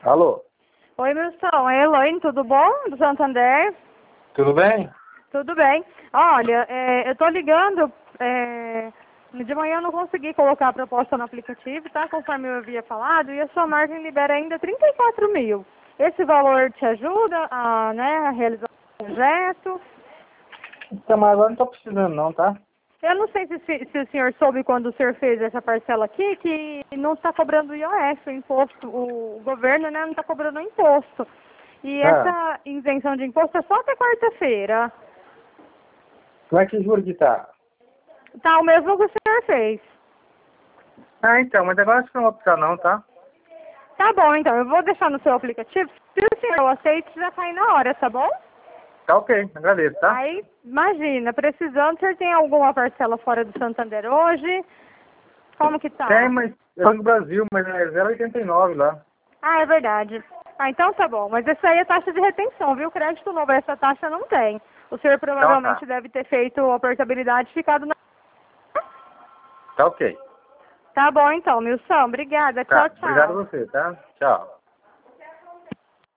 Alô, Oi, Milson. É Elaine, tudo bom? Do Santander? tudo bem? Tudo bem. Olha, eu tô ligando, de manhã eu não consegui colocar a proposta no aplicativo, tá? Conforme eu havia falado, e a sua margem libera ainda 34 mil. Esse valor te ajuda a, né, a realizar o projeto? Então, mas agora não tô precisando não, tá? Eu não sei se o senhor soube quando o senhor fez essa parcela aqui, que não está cobrando o IOF, o imposto, o governo, né, não está cobrando o imposto. E Ah, essa isenção de imposto é só até quarta-feira. como é que juro que tá? Tá o mesmo que o senhor fez. Ah, então, mas agora acho que não vou precisar não, tá? Tá bom, então, eu vou deixar no seu aplicativo. Se o senhor aceita, já cai na hora, tá bom? Tá ok, agradeço, tá? Aí, imagina, precisando, o senhor tem alguma parcela fora do Santander hoje? Como que Tem, tá? mas eu tô no Brasil, mas é 0,89 lá. Ah, é verdade. Ah, então tá bom. Mas essa aí é taxa de retenção, viu? Crédito novo, essa taxa não tem. O senhor Então tá, provavelmente deve ter feito a portabilidade e ficado na... tá ok. Tá bom então, Milson. Obrigada. Tchau, Tá, obrigado tchau. a você, tá? Tchau.